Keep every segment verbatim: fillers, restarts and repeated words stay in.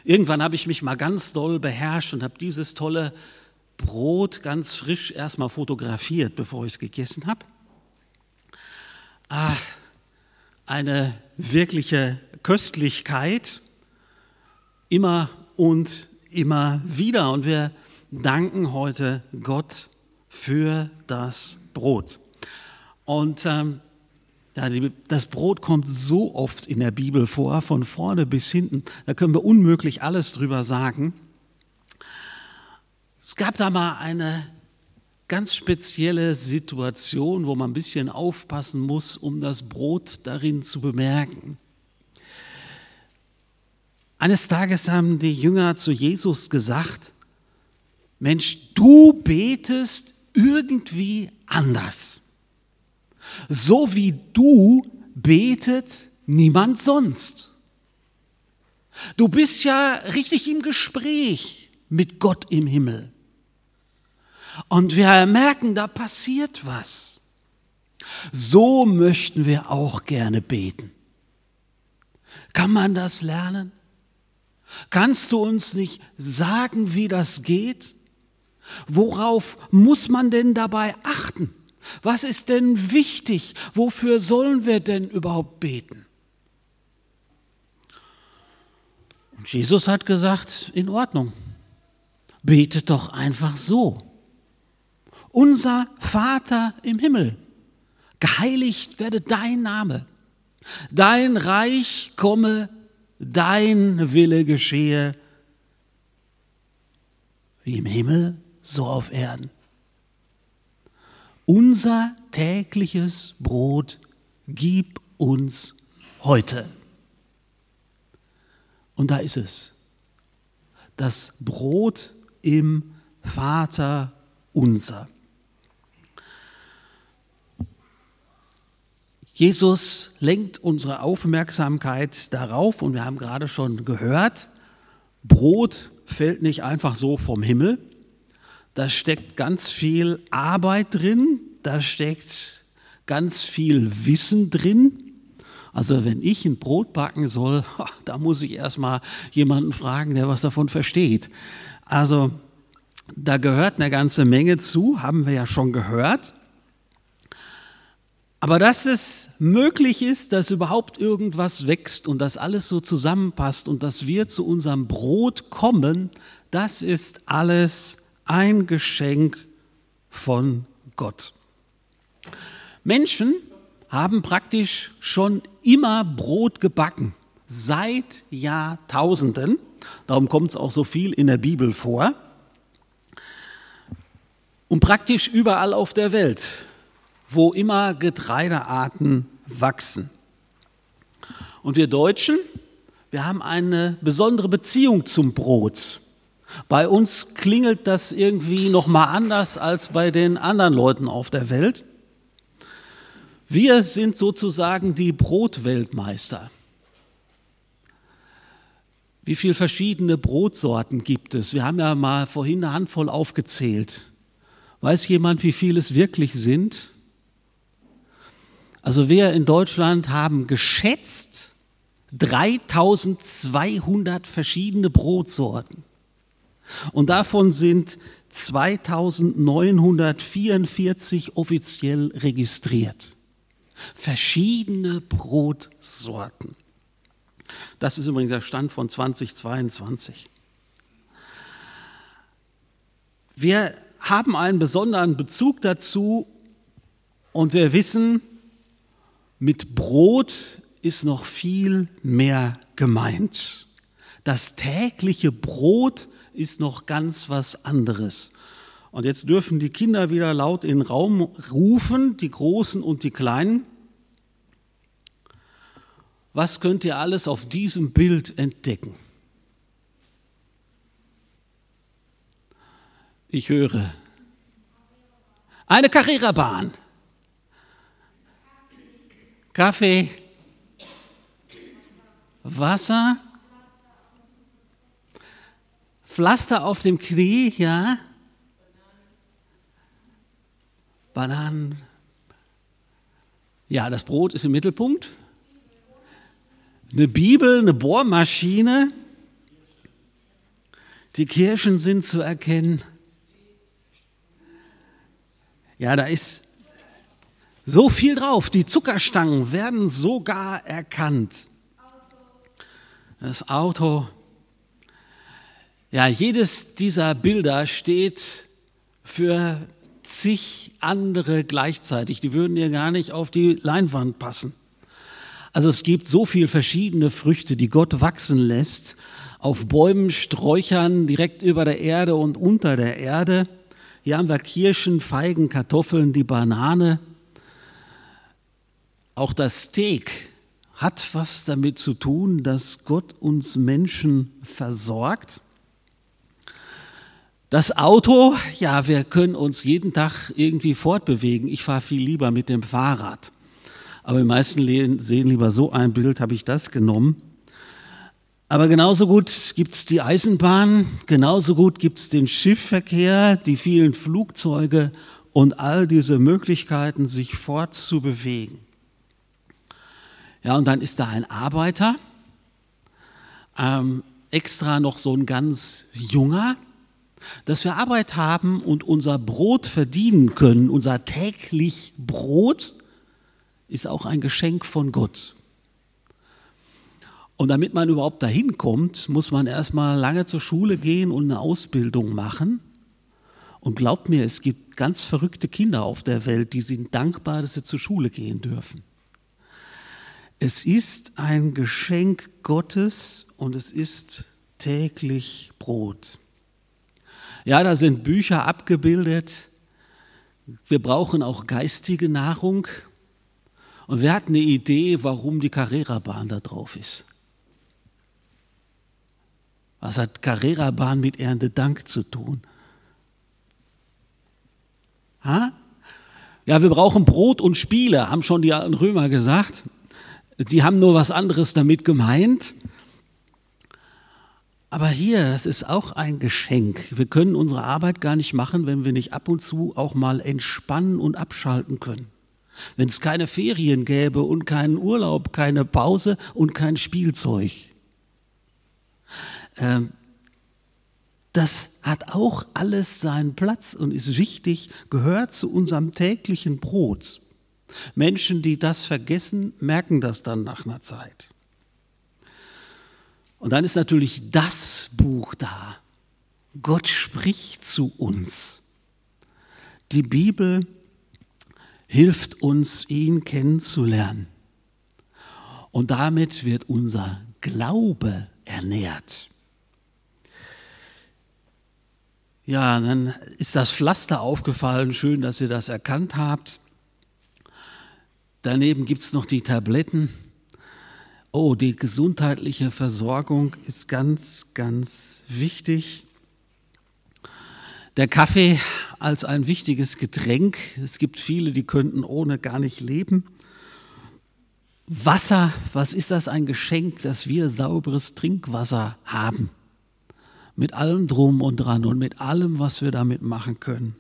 Irgendwann habe ich mich mal ganz doll beherrscht und habe dieses tolle Brot ganz frisch erstmal fotografiert, bevor ich es gegessen habe. Ah, eine wirkliche Köstlichkeit, immer und immer wieder. Und wir danken heute Gott für das Brot. Und ähm, ja, das Brot kommt so oft in der Bibel vor, von vorne bis hinten. Da können wir unmöglich alles drüber sagen. Es gab da mal eine ganz spezielle Situation, wo man ein bisschen aufpassen muss, um das Brot darin zu bemerken. Eines Tages haben die Jünger zu Jesus gesagt: Mensch, du betest irgendwie anders. So wie du betet niemand sonst. Du bist ja richtig im Gespräch mit Gott im Himmel. Und wir merken, da passiert was. So möchten wir auch gerne beten. Kann man das lernen? Kannst du uns nicht sagen, wie das geht? Worauf muss man denn dabei achten? Was ist denn wichtig? Wofür sollen wir denn überhaupt beten? Und Jesus hat gesagt, in Ordnung, betet doch einfach so. Unser Vater im Himmel, geheiligt werde dein Name, dein Reich komme, dein Wille geschehe, wie im Himmel, so auf Erden. Unser tägliches Brot gib uns heute. Und da ist es, das Brot im Vater unser. Jesus lenkt unsere Aufmerksamkeit darauf, und wir haben gerade schon gehört, Brot fällt nicht einfach so vom Himmel. Da steckt ganz viel Arbeit drin, da steckt ganz viel Wissen drin. Also wenn ich ein Brot backen soll, da muss ich erstmal jemanden fragen, der was davon versteht. Also da gehört eine ganze Menge zu, haben wir ja schon gehört. Aber dass es möglich ist, dass überhaupt irgendwas wächst und dass alles so zusammenpasst und dass wir zu unserem Brot kommen, das ist alles ein Geschenk von Gott. Menschen haben praktisch schon immer Brot gebacken, seit Jahrtausenden. Darum kommt es auch so viel in der Bibel vor. Und praktisch überall auf der Welt, wo immer Getreidearten wachsen. Und wir Deutschen, wir haben eine besondere Beziehung zum Brot. Bei uns klingelt das irgendwie noch mal anders als bei den anderen Leuten auf der Welt. Wir sind sozusagen die Brotweltmeister. Wie viele verschiedene Brotsorten gibt es? Wir haben ja mal vorhin eine Handvoll aufgezählt. Weiß jemand, wie viele es wirklich sind? Also wir in Deutschland haben geschätzt dreitausendzweihundert verschiedene Brotsorten. Und davon sind zweitausendneunhundertvierundvierzig offiziell registriert. Verschiedene Brotsorten. Das ist übrigens der Stand von zweitausendzweiundzwanzig. Wir haben einen besonderen Bezug dazu und wir wissen, mit Brot ist noch viel mehr gemeint. Das tägliche Brot ist noch ganz was anderes. Und jetzt dürfen die Kinder wieder laut in den Raum rufen, die Großen und die Kleinen. Was könnt ihr alles auf diesem Bild entdecken? Ich höre. Eine Carrera-Bahn. Kaffee. Wasser. Pflaster auf dem Knie, ja. Bananen. Ja, das Brot ist im Mittelpunkt. Eine Bibel, eine Bohrmaschine. Die Kirschen sind zu erkennen. Ja, da ist so viel drauf. Die Zuckerstangen werden sogar erkannt. Das Auto. Ja, jedes dieser Bilder steht für zig andere gleichzeitig. Die würden ja gar nicht auf die Leinwand passen. Also es gibt so viele verschiedene Früchte, die Gott wachsen lässt, auf Bäumen, Sträuchern, direkt über der Erde und unter der Erde. Hier haben wir Kirschen, Feigen, Kartoffeln, die Banane. Auch das Steak hat was damit zu tun, dass Gott uns Menschen versorgt. Das Auto, ja, wir können uns jeden Tag irgendwie fortbewegen. Ich fahre viel lieber mit dem Fahrrad. Aber die meisten sehen lieber so ein Bild, habe ich das genommen. Aber genauso gut gibt es die Eisenbahn, genauso gut gibt es den Schiffsverkehr, die vielen Flugzeuge und all diese Möglichkeiten, sich fortzubewegen. Ja, und dann ist da ein Arbeiter, ähm, extra noch so ein ganz junger, dass wir Arbeit haben und unser Brot verdienen können, unser täglich Brot, ist auch ein Geschenk von Gott. Und damit man überhaupt dahin kommt, muss man erstmal lange zur Schule gehen und eine Ausbildung machen. Und glaubt mir, es gibt ganz verrückte Kinder auf der Welt, die sind dankbar, dass sie zur Schule gehen dürfen. Es ist ein Geschenk Gottes und es ist täglich Brot. Ja, da sind Bücher abgebildet. Wir brauchen auch geistige Nahrung. Und wer hat eine Idee, warum die Carrera-Bahn da drauf ist? Was hat Carrera-Bahn mit Erntedank zu tun? Ha? Ja, wir brauchen Brot und Spiele, haben schon die alten Römer gesagt. Sie haben nur was anderes damit gemeint. Aber hier, das ist auch ein Geschenk. Wir können unsere Arbeit gar nicht machen, wenn wir nicht ab und zu auch mal entspannen und abschalten können. Wenn es keine Ferien gäbe und keinen Urlaub, keine Pause und kein Spielzeug. Ähm, das hat auch alles seinen Platz und ist wichtig, gehört zu unserem täglichen Brot. Menschen, die das vergessen, merken das dann nach einer Zeit. Und dann ist natürlich das Buch da. Gott spricht zu uns. Die Bibel hilft uns, ihn kennenzulernen. Und damit wird unser Glaube ernährt. Ja, dann ist das Pflaster aufgefallen. Schön, dass ihr das erkannt habt. Daneben gibt es noch die Tabletten. Oh, die gesundheitliche Versorgung ist ganz, ganz wichtig. Der Kaffee als ein wichtiges Getränk. Es gibt viele, die könnten ohne gar nicht leben. Wasser, was ist das? Ein Geschenk, dass wir sauberes Trinkwasser haben. Mit allem Drum und Dran und mit allem, was wir damit machen können.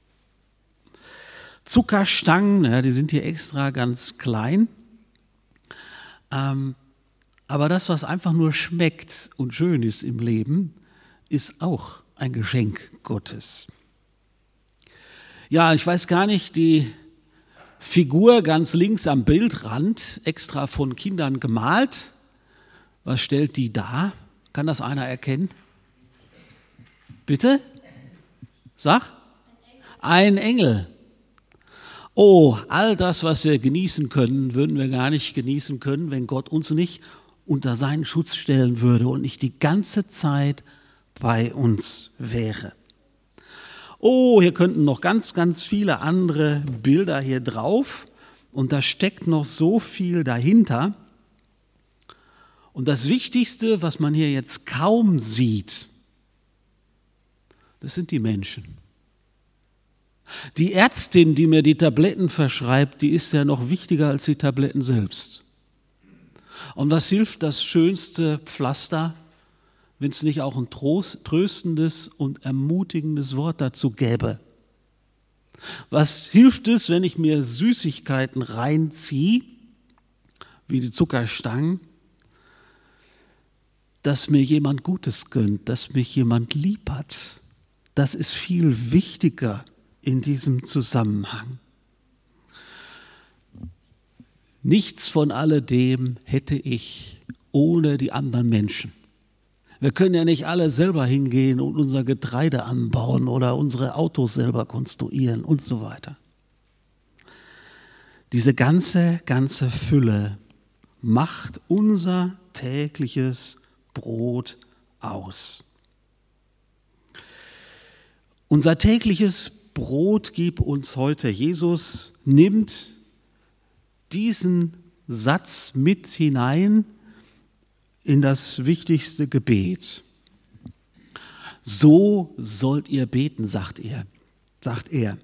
Zuckerstangen, ja, die sind hier extra ganz klein. Ähm, aber das, was einfach nur schmeckt und schön ist im Leben, ist auch ein Geschenk Gottes. Ja, ich weiß gar nicht, die Figur ganz links am Bildrand, extra von Kindern gemalt. Was stellt die dar? Kann das einer erkennen? Bitte? Sag? Ein Engel. Oh, all das, was wir genießen können, würden wir gar nicht genießen können, wenn Gott uns nicht unter seinen Schutz stellen würde und nicht die ganze Zeit bei uns wäre. Oh, hier könnten noch ganz, ganz viele andere Bilder hier drauf und da steckt noch so viel dahinter. Und das Wichtigste, was man hier jetzt kaum sieht, das sind die Menschen. Die Ärztin, die mir die Tabletten verschreibt, die ist ja noch wichtiger als die Tabletten selbst. Und was hilft das schönste Pflaster, wenn es nicht auch ein tröstendes und ermutigendes Wort dazu gäbe? Was hilft es, wenn ich mir Süßigkeiten reinziehe, wie die Zuckerstangen? dass mir jemand Gutes gönnt, dass mich jemand lieb hat. Das ist viel wichtiger in diesem Zusammenhang. Nichts von alledem hätte ich ohne die anderen Menschen. Wir können ja nicht alle selber hingehen und unser Getreide anbauen oder unsere Autos selber konstruieren und so weiter. Diese ganze, ganze Fülle macht unser tägliches Brot aus. Unser tägliches Brot gib uns heute. Jesus nimmt diesen Satz mit hinein in das wichtigste Gebet. So sollt ihr beten, sagt er. Sagt er.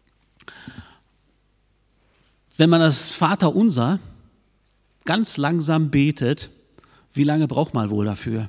Wenn man das Vaterunser ganz langsam betet, wie lange braucht man wohl dafür?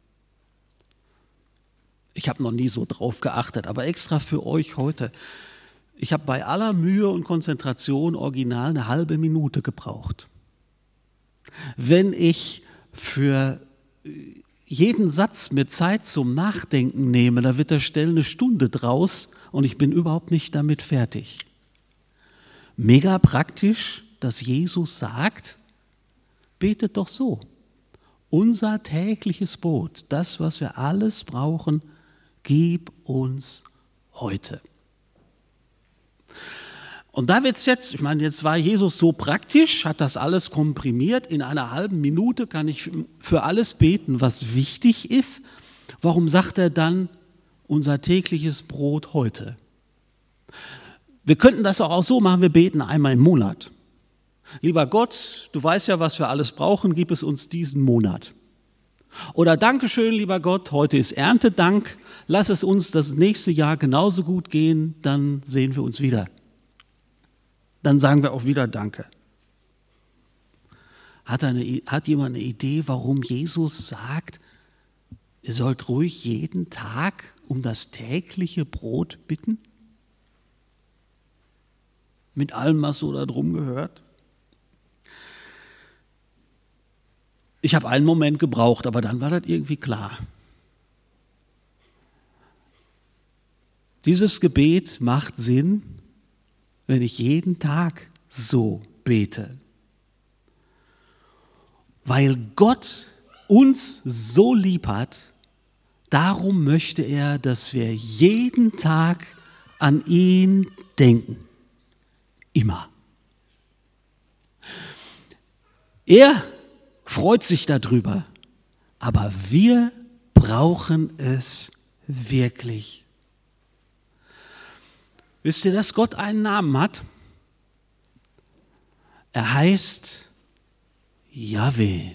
Ich habe noch nie so drauf geachtet, aber extra für euch heute. Ich habe bei aller Mühe und Konzentration original eine halbe Minute gebraucht. Wenn ich für jeden Satz mir Zeit zum Nachdenken nehme, da wird da schnell eine Stunde draus und ich bin überhaupt nicht damit fertig. Mega praktisch, dass Jesus sagt, betet doch so. Unser tägliches Brot, das, was wir alles brauchen, gib uns heute. Und da wird es jetzt, ich meine, jetzt war Jesus so praktisch, hat das alles komprimiert. In einer halben Minute kann ich für alles beten, was wichtig ist. Warum sagt er dann unser tägliches Brot heute? Wir könnten das auch so machen, wir beten einmal im Monat. Lieber Gott, du weißt ja, was wir alles brauchen, gib es uns diesen Monat. Oder Dankeschön, lieber Gott, heute ist Erntedank, lass es uns das nächste Jahr genauso gut gehen, dann sehen wir uns wieder. Dann sagen wir auch wieder Danke. Hat, eine, hat jemand eine Idee, warum Jesus sagt, ihr sollt ruhig jeden Tag um das tägliche Brot bitten? Mit allem, was so da drum gehört? Ich habe einen Moment gebraucht, aber dann war das irgendwie klar. Dieses Gebet macht Sinn, wenn ich jeden Tag so bete. Weil Gott uns so lieb hat, darum möchte er, dass wir jeden Tag an ihn denken. Immer. Er freut sich darüber, aber wir brauchen es wirklich. Wisst ihr, dass Gott einen Namen hat? Er heißt Jahwe.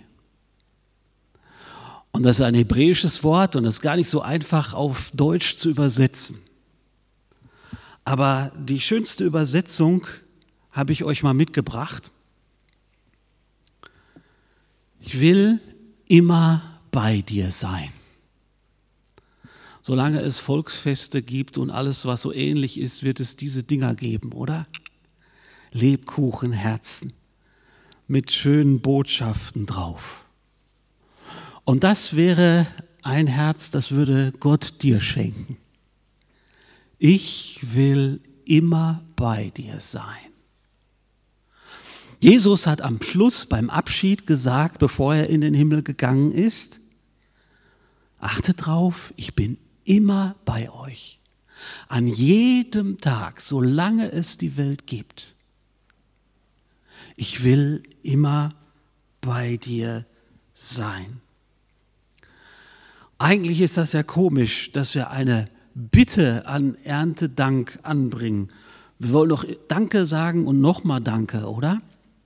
Und das ist ein hebräisches Wort und das ist gar nicht so einfach auf Deutsch zu übersetzen. Aber die schönste Übersetzung habe ich euch mal mitgebracht. Ich will immer bei dir sein. Solange es Volksfeste gibt und alles, was so ähnlich ist, wird es diese Dinger geben, oder? Lebkuchenherzen mit schönen Botschaften drauf. Und das wäre ein Herz, das würde Gott dir schenken. Ich will immer bei dir sein. Jesus hat am Schluss beim Abschied gesagt, bevor er in den Himmel gegangen ist, achtet drauf, ich bin immer bei euch. An jedem Tag, solange es die Welt gibt. Ich will immer bei dir sein. Eigentlich ist das ja komisch, dass wir eine Bitte an Erntedank anbringen. Wir wollen doch Danke sagen und nochmal Danke, oder?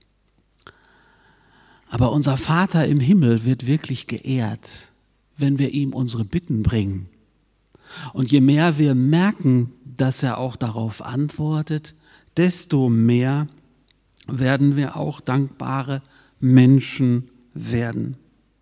Aber unser Vater im Himmel wird wirklich geehrt, wenn wir ihm unsere Bitten bringen. Und je mehr wir merken, dass er auch darauf antwortet, desto mehr werden wir auch dankbare Menschen werden.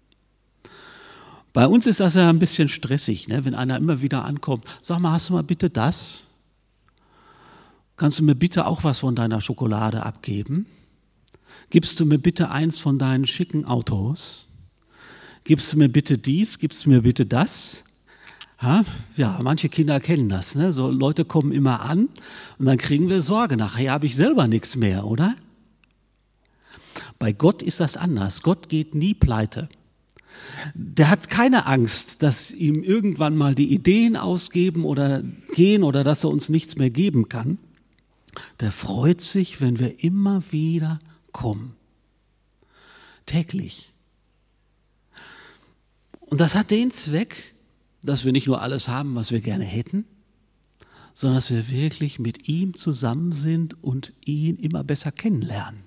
Bei uns ist das ja ein bisschen stressig, ne? Wenn einer immer wieder ankommt. Sag mal, hast du mal bitte das? Kannst du mir bitte auch was von deiner Schokolade abgeben? Gibst du mir bitte eins von deinen schicken Autos? gibst du mir bitte dies, gibst du mir bitte das? Ja, ja, manche Kinder kennen das. Ne? So Leute kommen immer an und dann kriegen wir Sorge. Nachher habe ich selber nichts mehr, oder? Bei Gott ist das anders. Gott geht nie pleite. Der hat keine Angst, dass ihm irgendwann mal die Ideen ausgeben oder gehen oder dass er uns nichts mehr geben kann. Der freut sich, wenn wir immer wieder kommen. Täglich. Und das hat den Zweck, dass wir nicht nur alles haben, was wir gerne hätten, sondern dass wir wirklich mit ihm zusammen sind und ihn immer besser kennenlernen.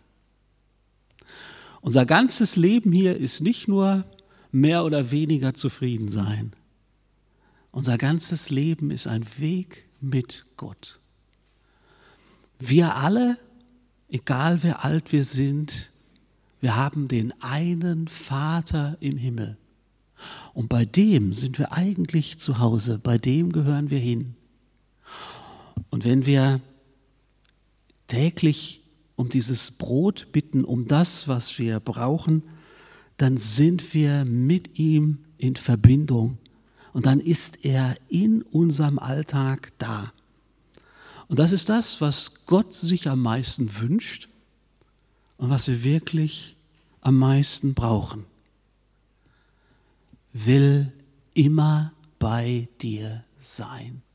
Unser ganzes Leben hier ist nicht nur mehr oder weniger zufrieden sein. Unser ganzes Leben ist ein Weg mit Gott. Wir alle, egal wie alt wir sind, wir haben den einen Vater im Himmel. Und bei dem sind wir eigentlich zu Hause, bei dem gehören wir hin. Und wenn wir täglich um dieses Brot bitten, um das, was wir brauchen, dann sind wir mit ihm in Verbindung. Und dann ist er in unserem Alltag da. Und das ist das, was Gott sich am meisten wünscht und was wir wirklich am meisten brauchen. Will immer bei dir sein.